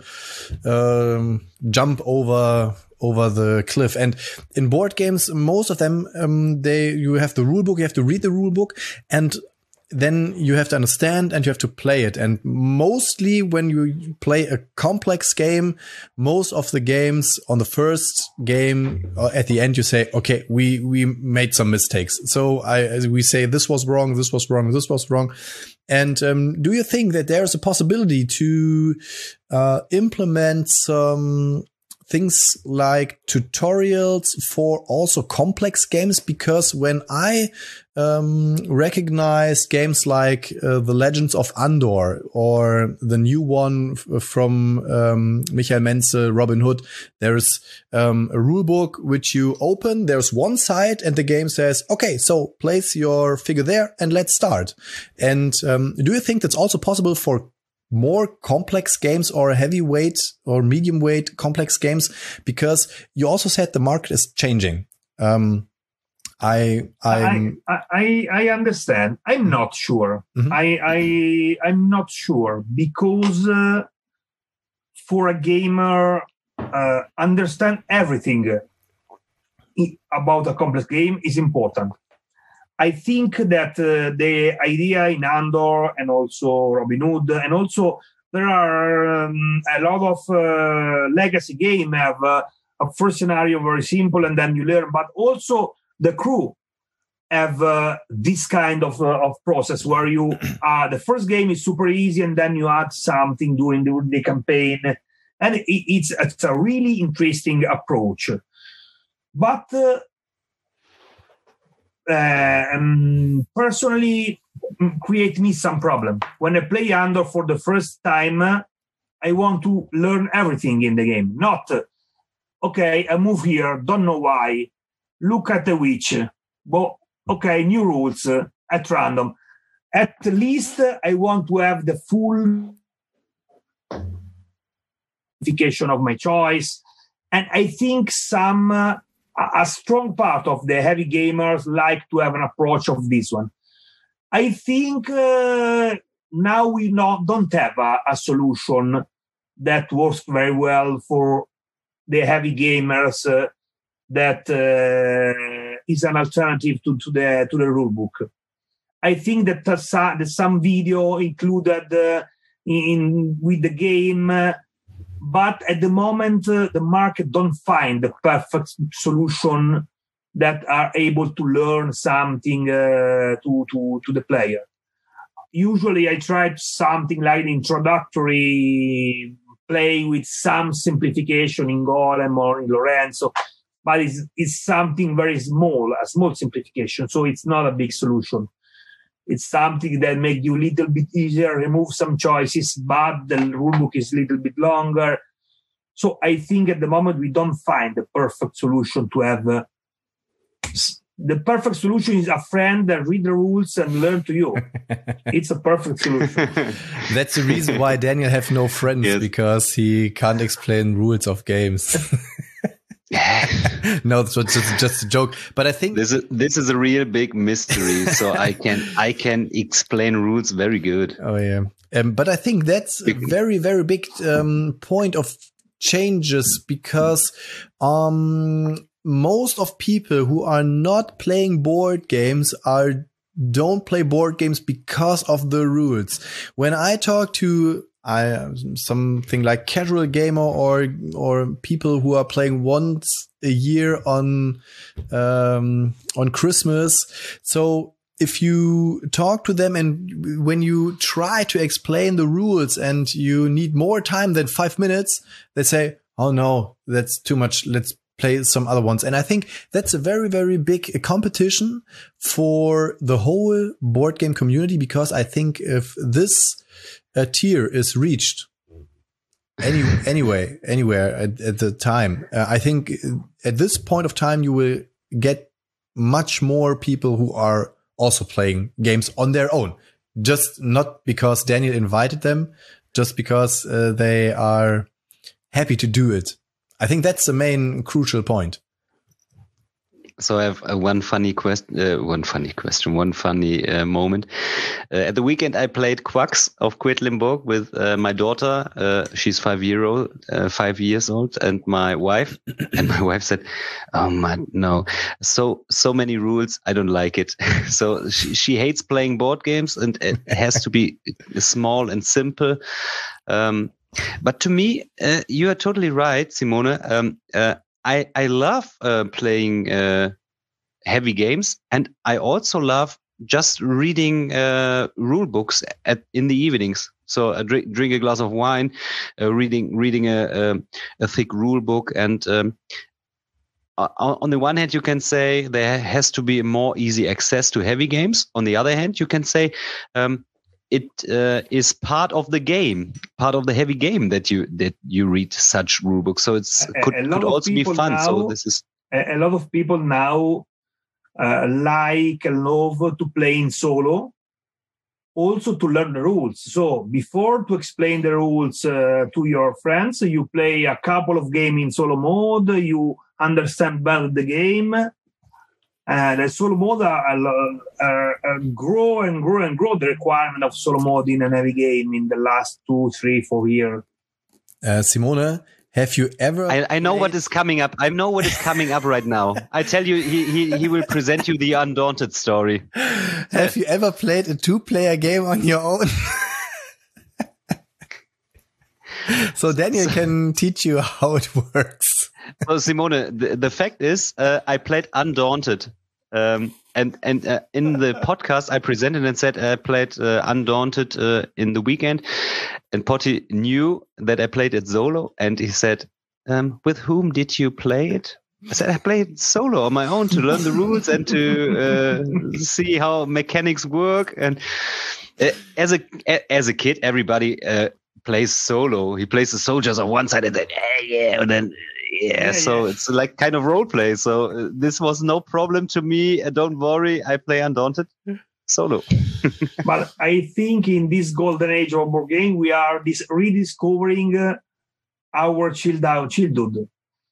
jump over the cliff. And in board games, most of them, you have the rule book, you have to read the rule book, and then you have to understand and you have to play it. And mostly when you play a complex game, most of the games on the first game, at the end, you say, okay, we made some mistakes. So we say this was wrong, this was wrong, this was wrong. And do you think that there's a possibility to implement some things like tutorials for also complex games? Because when I recognize games like The Legends of Andor or the new one from Michael Menzel, Robin Hood, there's a rule book which you open. There's one side and the game says, okay, so place your figure there and let's start. And do you think that's also possible for more complex games or heavyweight or medium weight complex games? Because you also said the market is changing. I understand. I'm not sure. Mm-hmm. I'm not sure because for a gamer, understand everything about a complex game is important. I think that the idea in Andor and also Robin Hood, and also there are a lot of legacy games have a first scenario very simple and then you learn, but also the crew have this kind of process where you the first game is super easy and then you add something during the campaign, and it's a really interesting approach. But personally create me some problem. When I play Andor for the first time, I want to learn everything in the game. Not, okay, I move here, don't know why, look at the witch, but okay, new rules at random. At least I want to have the full identification of my choice. And I think a strong part of the heavy gamers like to have an approach of this one. I think now we don't have a solution that works very well for the heavy gamers that is an alternative to the rulebook. I think that there's some video included with the game, but at the moment, the market don't find the perfect solution that are able to learn something to the player. Usually, I tried something like introductory play with some simplification in Golem or in Lorenzo, but it's something very small, a small simplification. So it's not a big solution. It's something that makes you a little bit easier, remove some choices, but the rulebook is a little bit longer. So I think at the moment we don't find the perfect solution to have. The perfect solution is a friend that read the rules and learn to you. It's a perfect solution. That's the reason why Daniel have no friends, yes. Because he can't explain rules of games. No, it's just a joke. But I think this is a real big mystery. So I can explain rules very good. Oh yeah, but I think that's a very, very big point of changes, because most of people who are not playing board games don't play board games because of the rules. When I talk to something like casual gamer or people who are playing once a year on Christmas. So if you talk to them and when you try to explain the rules and you need more time than 5 minutes, they say, oh no, that's too much. Let's play some other ones. And I think that's a very, very big competition for the whole board game community, because I think if this tier is reached anywhere at the time, I think at this point of time you will get much more people who are also playing games on their own, just not because Daniel invited them, just because they are happy to do it. I think that's the main crucial point. So I have one funny moment. At the weekend, I played Quacks of Quedlinburg with my daughter. She's 5 years old, and my wife. And my wife said, "Oh man, no, so many rules. I don't like it." So she hates playing board games, and it has to be small and simple. But to me, you are totally right, Simone. I love playing heavy games, and I also love just reading rule books in the evenings. So drink a glass of wine, reading a thick rule book, and on the one hand, you can say there has to be more easy access to heavy games. On the other hand, you can say it is part of the game, part of the heavy game that you read such rule books. So it's could also be fun. Now, so this is a lot of people now like and love to play in solo, also to learn the rules. So before to explain the rules to your friends, you play a couple of games in solo mode. You understand better the game. The solo mode grow and grow the requirement of solo mode in a heavy game in the last 2, 3, 4 years. Simone, have you ever? I know what is coming up. I know what is coming up right now. I tell you, he will present you the Undaunted story. Have you ever played a 2-player game on your own? So Daniel can teach you how it works. So Simone, the fact is, I played Undaunted, and in the podcast I presented and said I played Undaunted in the weekend, and Potti knew that I played it solo, and he said, "With whom did you play it?" I said, "I played solo on my own to learn the rules and to see how mechanics work." And as a kid, everybody plays solo. He plays the soldiers on one side and then and then so it's like kind of role play. So this was no problem to me. Don't worry, I play Undaunted solo. But I think in this golden age of board game, we are rediscovering our childhood.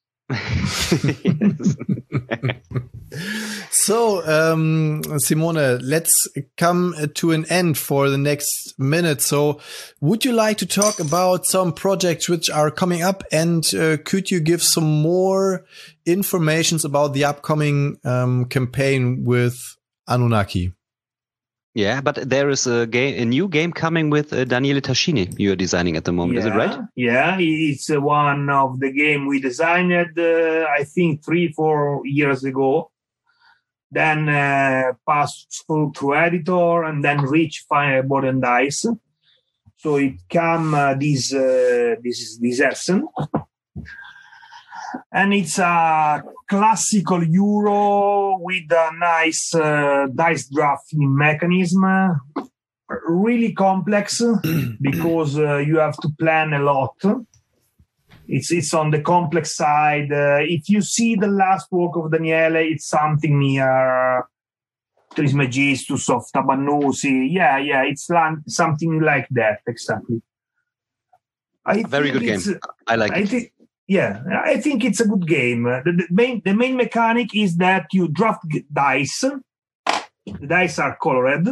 So, Simone, let's come to an end for the next minute. So, would you like to talk about some projects which are coming up, and could you give some more informations about the upcoming campaign with Anunnaki? Yeah, but there is a new game coming with Daniele Tascini you are designing at the moment. Is it right? Yeah, it's one of the game we designed, I think 3-4 years ago. Then passed through editor and then reached Board and Dice. So it came this Essen. And it's a classical Euro with a nice dice drafting mechanism. Really complex because you have to plan a lot. It's on the complex side. If you see the last work of Daniele, it's something near Trismegistus of Tabannusi. Yeah, it's something like that, exactly. Very good game. I like it. I think it's a good game. The main mechanic is that you draft dice. The dice are colored.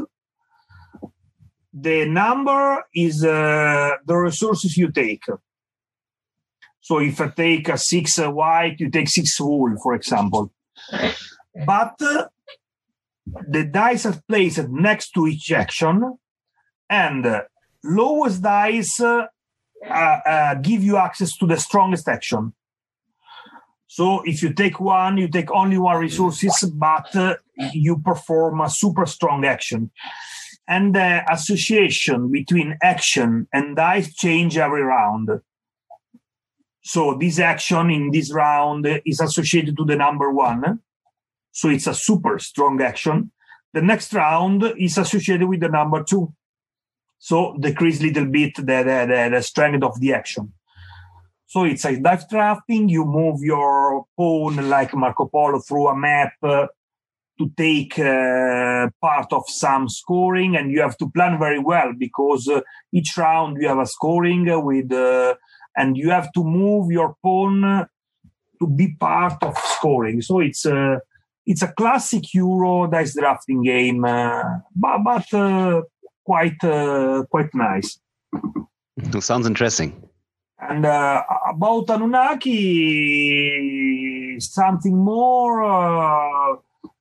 The number is the resources you take. So if I take a 6 white, you take 6 wool, for example. But the dice are placed next to each action, and lowest dice give you access to the strongest action. So if you take 1, you take only 1 resources, but you perform a super strong action. And the association between action and dice change every round. So this action in this round is associated to the number 1. So it's a super strong action. The next round is associated with the number 2. So decrease a little bit the strength of the action. So it's a dice drafting. You move your pawn like Marco Polo through a map to take part of some scoring. And you have to plan very well because each round you have a scoring with... and you have to move your pawn to be part of scoring. So it's a classic Euro dice drafting game, but quite nice. It sounds interesting. And about Anunnaki, something more.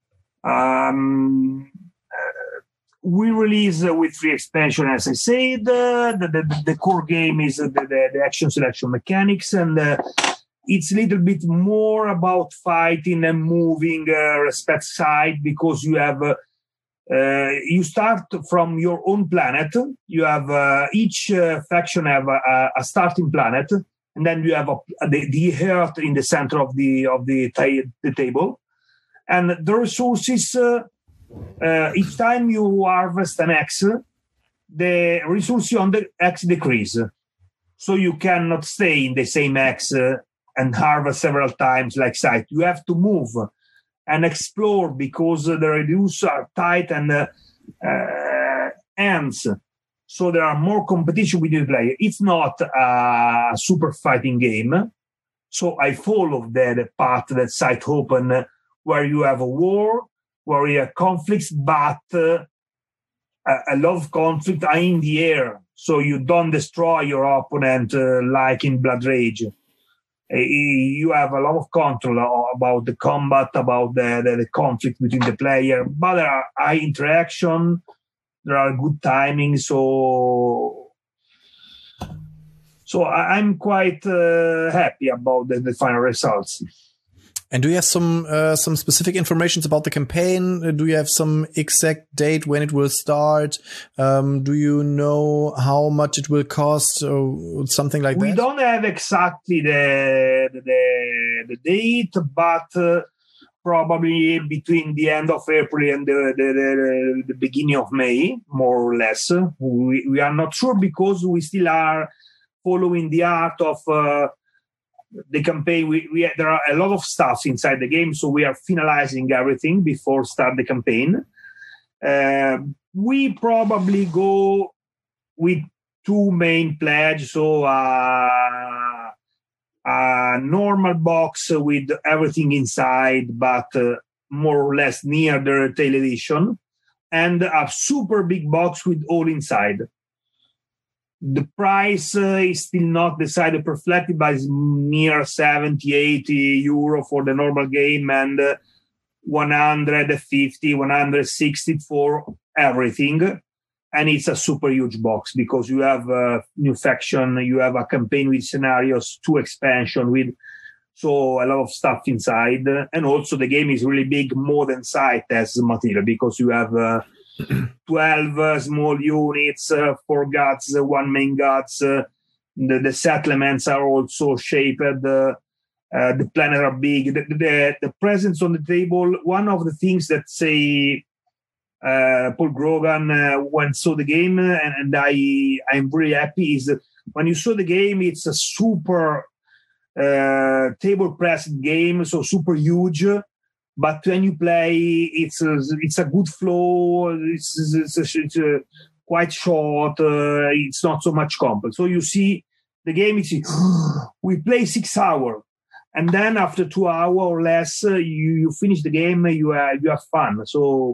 We release with 3 expansion, as I said. The core game is the action selection mechanics, and it's a little bit more about fighting and moving respect side because you have You start from your own planet. You have each faction have a starting planet, and then you have the Earth in the center of the table, and the resources. Each time you harvest an X, the resources on the X decrease. So you cannot stay in the same X and harvest several times like site. You have to move and explore because the reduces are tight and ends. So there are more competition within the player. It's not a super fighting game. So I follow the path that site open where you have a war, where you have conflicts, but a lot of conflict are in the air. So you don't destroy your opponent like in Blood Rage. You have a lot of control about the combat, about the conflict between the player, but there are high interaction, there are good timing, so I'm quite happy about the final results. And do you have some specific information about the campaign? Do you have some exact date when it will start? Do you know how much it will cost or something like that? We don't have exactly the date, but probably between the end of April and the beginning of May, more or less. We are not sure because we still are following the art of the campaign. There are a lot of stuff inside the game, so we are finalizing everything before start the campaign. We probably go with two main pledges, so a normal box with everything inside, but more or less near the retail edition, and a super big box with all inside. The price is still not decided perfectly, but it's near 70, 80 euro for the normal game and 150, 160 for everything. And it's a super huge box because you have a new faction, you have a campaign with scenarios, 2 expansion with so a lot of stuff inside. And also the game is really big, more than Sight as material because you have 12 small units, 4 gods, 1 main gods. The settlements are also shaped. The planets are big. The presence on the table. One of the things that say Paul Grogan when saw the game, and I'm really happy, is that when you saw the game, it's a super table pressed game, so super huge. But when you play, it's a good flow. It's quite short. It's not so much complex. So you see the game. We play 6 hours, and then after 2 hours or less, you finish the game. You have fun. So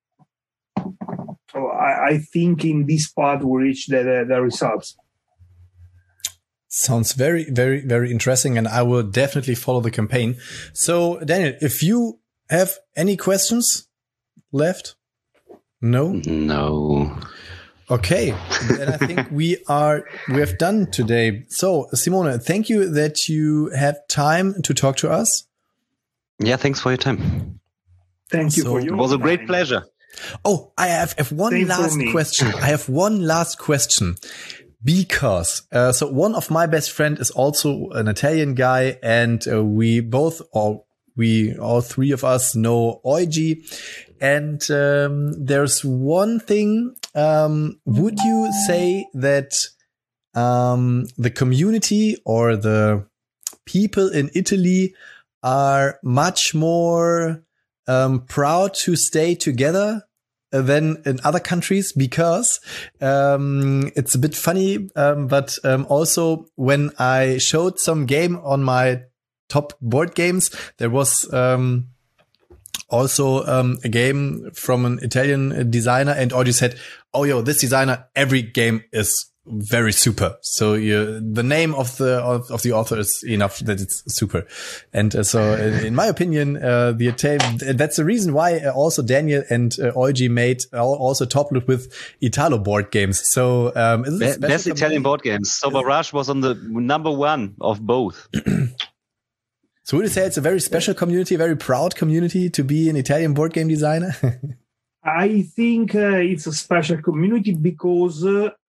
I think in this part we reach the results. Sounds very, very, very interesting, and I will definitely follow the campaign. So, Daniel, if you have any questions left? No? No. Okay, then I think we have done today. So, Simone, thank you that you had time to talk to us. Yeah, thanks for your time. Thank you for your time. It was a great pleasure. Oh, I have one last question. I have one last question. Because, so one of my best friend is also an Italian guy, and we all 3 of us know Euji. And there's one thing. Would you say that the community or the people in Italy are much more proud to stay together than in other countries? Because it's a bit funny, but also when I showed some game on my top board games, there was also a game from an Italian designer, and Audrey said, "Oh, yo, this designer, every game is very super." So the name of the author is enough that it's super. And so in my opinion, the Italian, that's the reason why also Daniel and Euji made also top load with Italo board games. So best Italian board games. So Barrage was on the number 1 of both. So would you say it's a very special community, a very proud community to be an Italian board game designer? I think it's a special community because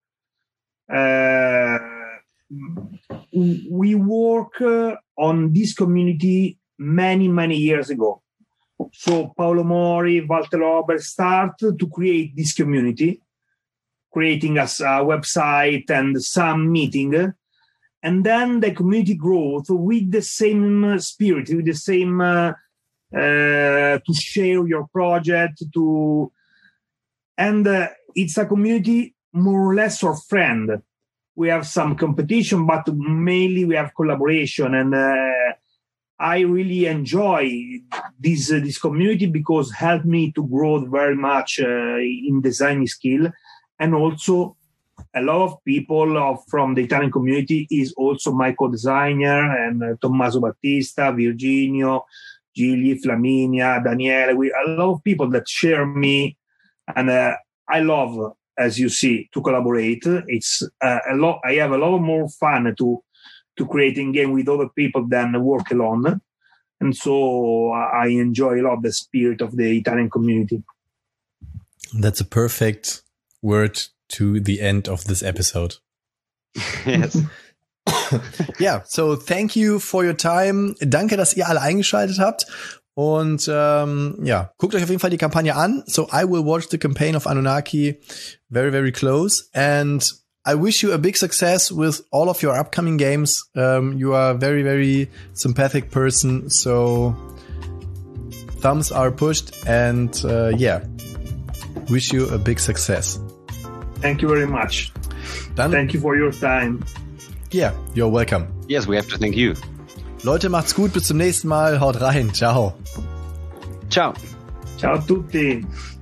we work on this community many years ago. So Paolo Mori, Walter Ober started to create this community, creating us a website and some meeting. And then the community growth with the same spirit, with the same to share your project, and it's a community more or less our friend. We have some competition, but mainly we have collaboration. And I really enjoy this community because it helped me to grow very much in design skill. And also a lot of people from the Italian community is also my co-designer, and Tommaso Battista, Virginio, Gigli, Flaminia, Daniele. A lot of people that share me, and I love, as you see, to collaborate. It's a lot. I have a lot more fun to creating game with other people than work alone, and so I enjoy a lot the spirit of the Italian community. That's a perfect word to the end of this episode. Yes. Ja, so thank you for your time. Danke, dass ihr alle eingeschaltet habt. Und ja, guckt euch auf jeden Fall die Kampagne an. So I will watch the campaign of Anunnaki very close. And I wish you a big success with all of your upcoming games. You are a very sympathetic person. So thumbs are pushed. And yeah, wish you a big success. Thank you very much. Thank you for your time. Yeah, you're welcome. Yes, we have to thank you. Leute, macht's gut. Bis zum nächsten Mal. Haut rein. Ciao. Ciao. Ciao a tutti.